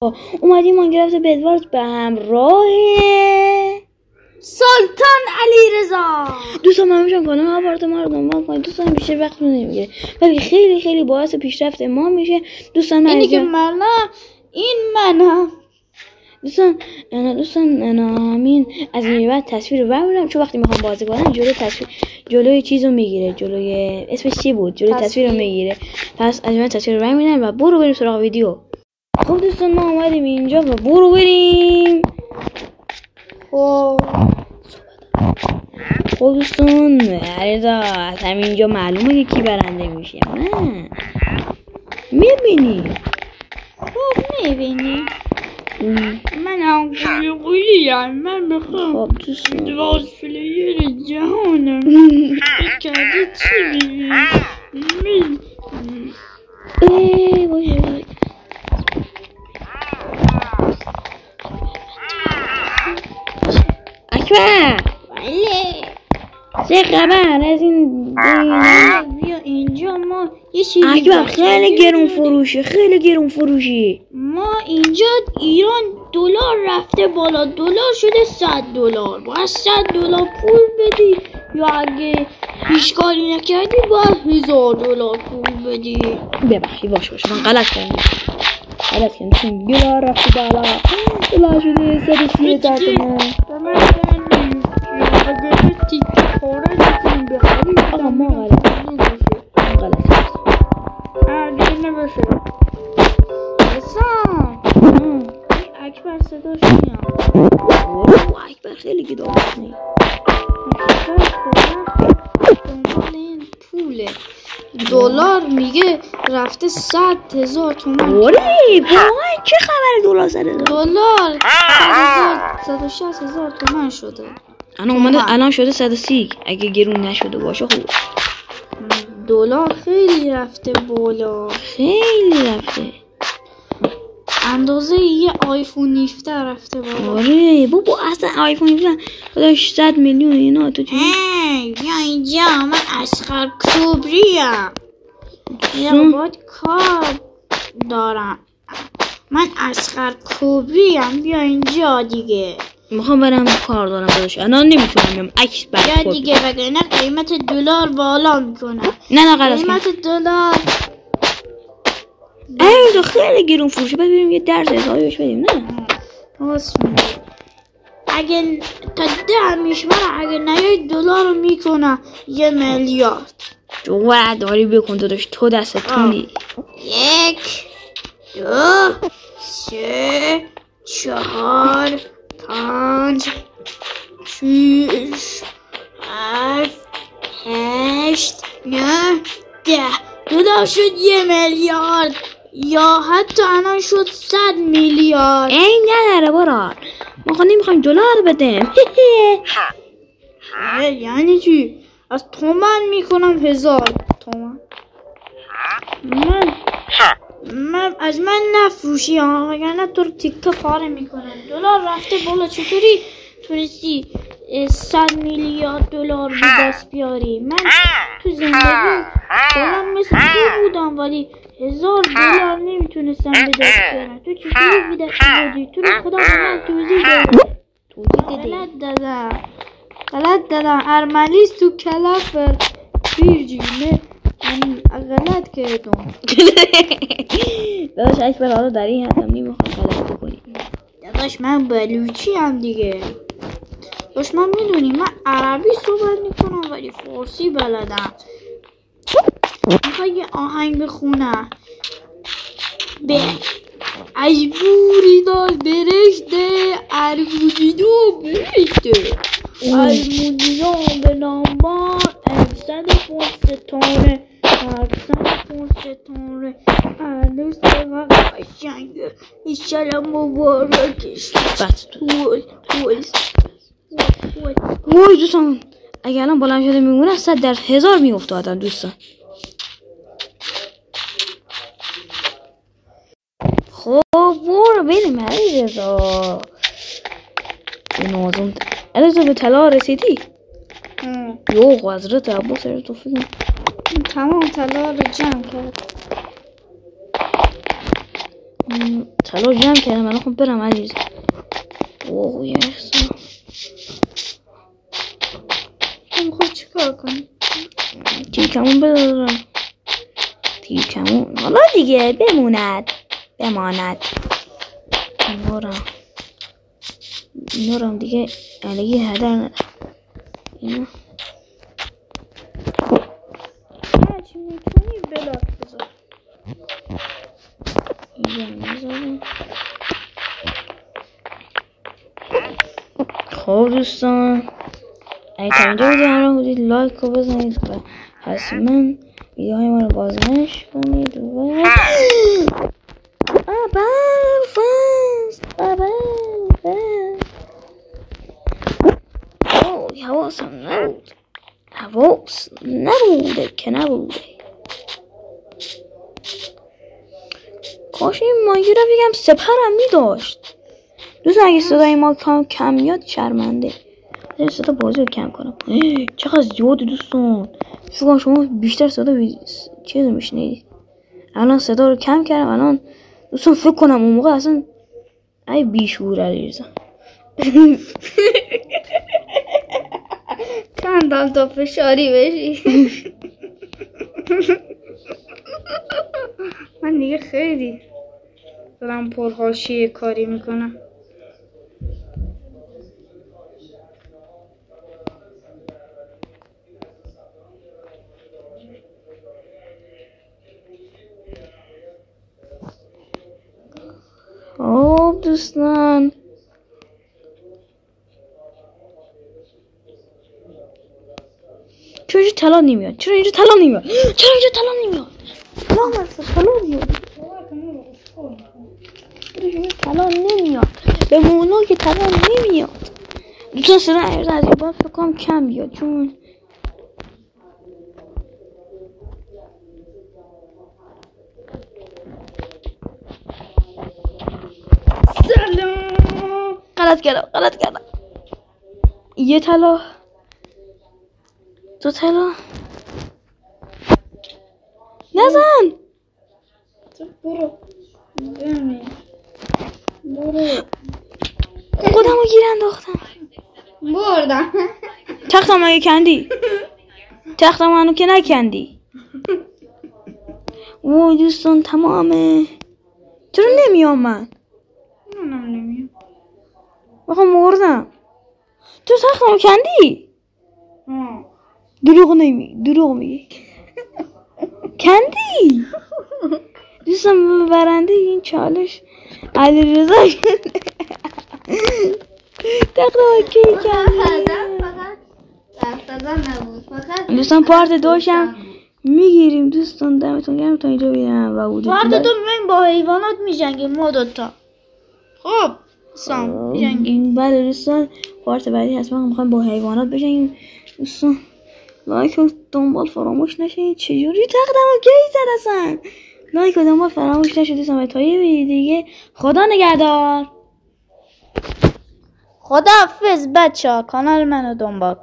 اومدیم ماینکرافت بدوارد به همراه سلطان علیرضا. دوستان من میشم کنم آپارتمان رو دنبال کنید. دوستان بیشتر وقت رو نمیگیره ولی خیلی خیلی باعث پیشرفت ما میشه. دوستان اینی که منم این منم دوستان همین از این بعد تصویر رو برمی‌دارم چون وقتی میخوام بازی کنم جلوی چیزو میگیره، جلوی اسمش چی بود، جلوی تصویر رو میگیره. پس از این تصویر رو برمی‌دارم و برو بریم سراغ ویدیو. خب دوستان ما اومدیم اینجا و برو بریم. خب دوستان علیرضا از همینجا معلومه که کی برنده میشه. نه میبینی؟ خب میبینی من هم قولی من بخوام دواز پلیر جهانم کرده چی میبینی؟ باشه اکبر چه خبر از این بیا اینجا ما یه چیزی اکبر خیلی گرون فروشی ما اینجا ایران دلار رفته بالا، دلار شده $100. باید $100 پول بدی یا اگه هیچ کاری نکردی باید $1000 پول بدی. ببخشید باشه من غلط کردم چون دلار رفته بالا، دلار شده 130 تومن. اگه تیک خوره نکنیم بخوری آقا ما غلط دیگه نباشه حسام اکبر صداش میاد. اکبر خیلی گدام میکنی. دنبال این پوله دلار میگه رفته 100,000 تومن. واقعا چه خبره دلار 100,000 دلار 160,000 تومن شده. الان شده 130 اگه گرون نشده باشه. خوب دلار خیلی رفته بالا، خیلی رفته اندازه یه آیفون 17 رفته بالا. آره بابا اصلا آیفون 17 خودش 100 میلیون اینا. تو چی؟ بیا اینجا من اصغر کبریم یا باید کار دارم. من اصغر کبریم بیا اینجا دیگه. میخوام برم کار دارم داداش الان نمیتونم بیام عکس بیا دیگه وگرنه قیمت دلار بالا میکنه. نه غلط قیمت دلار تو خیلی گرون فروشه. بعد بریم یه درس حسابی بهش بدیم. نه اگه تا 10 میشماره اگه نیای دلار رو میکنه 1 میلیارد. جو داری بکن داداش تو دست تونی. 1 2 3 4 5 6 7 8 9 10 دلار شد 1 میلیارد یا حتی الان شد 100 میلیارد. این نداره برار ما خب نمیخوایم دلار بدیم. یعنی چی؟ از تومن میکنم 1000 تومن. من از من نفروشی ها وگرنه تو رو تیک تاک پاره میکنم. دلار رفته بالا چطوری تونستی 100 میلیارد دلار به دست بیاری؟ من تو زندگی خودم مثل تو بودم ولی 1000 دلار نمیتونستم به دست بیارم. تو چطوری به دست بیاری؟ تو رو خدا من توضیح بده. غلط دادم ارمنیست تو کلافر بیرجینه غلط کردم. داداش اکبر حالا در این حد هم نمیخوام غلط بکنی. داداش من بلوچی هم دیگه. داداش من میدونی من عربی صحبت میکنم ولی فارسی بلدم. میخوای یه آهنگ بخونم به اجبوری دار برشته ارگودیدو برشته المونیان به نامبان 100 پونستانه 100 پونستانه هنوز و قشنگه ایشالا مبارکش وای دوستان اگه الان بلند شده میمونه 100 در 1000 میافتادن دوستان. خب برو بریم علیرضا. نازم علیرضا به طلا رسیدی؟ یو حضرت عباس رو تو فیلم تمام طلا رو جمع کرد. طلا جمع کردم الان خب برم عزیز. اوه یخ میخوای چیکار کنی؟ تیکمون بدارم. تیکمون حالا دیگه بماند. نورم دیگه الگی هدر ندارم. اینا هرچی میتونی بلاک بذار. اینجا میذارم. خب دوستان اگه تا اینجا ویدیو همراه بودید لایک رو بزنید و حتما ویدیوهای ما رو بازگشت کنید و حواس نبوده که نبوده. کاش این ماهی رو بگم سپرم میداشت. دوستان اگه صدای ما کم میاد شرمنده. صدا بازی رو کم کنم. چقدر زیاده دوستان. فکر شما بیشتر صدا چیز میشنید. الان صدا رو کم کردم. الان دوستان فکر کنم اون موقع اصلا ای بیشعور علیرضا کندم تا فشاری بشی. من دیگه خیلی دارم پرحاشیه کاری میکنم. خب دوستان چرا اینجا طلا نمیاد؟ چرا اینجا طلا نمیاد؟ طلا نمیاد. به مولا که طلا نمیاد. دوستان صدا عرض از این باید فکرم کم بیاد چون سلام. غلط کردم. یه طلا، دو طلا. نزن. برو. خودمو گیر انداختم. بردم. تختم اگه کندی. تختم منو که نکندی. وای دوستان تمامه. چرا نمیام من؟ منم نمیام. بخوام مردم. تو تختمو کندی؟ دروغ میگی. کندی؟ دوستان برنده این چالش علیرضا تختمو کی کندی؟ دوستان پارت دوشم میگیریم دوستان. دمتون گرم تا اینجا بیدم و وجود پارت دو من با حیوانات میجنگیم ما دوتا. خب سام میجنگیم. بله دوستان پارت بعدی هست ما میخوایم با حیوانات بجنگیم. دوستان لایک و دنبال فراموش نشید. چجوری تختمو کی زد اصلا؟ لایک و دنبال فراموش نشید دوستان. تا یه ویدیو دیگه خدا نگهدار. خداحافظ بچه‌ها. کانال منو دنبال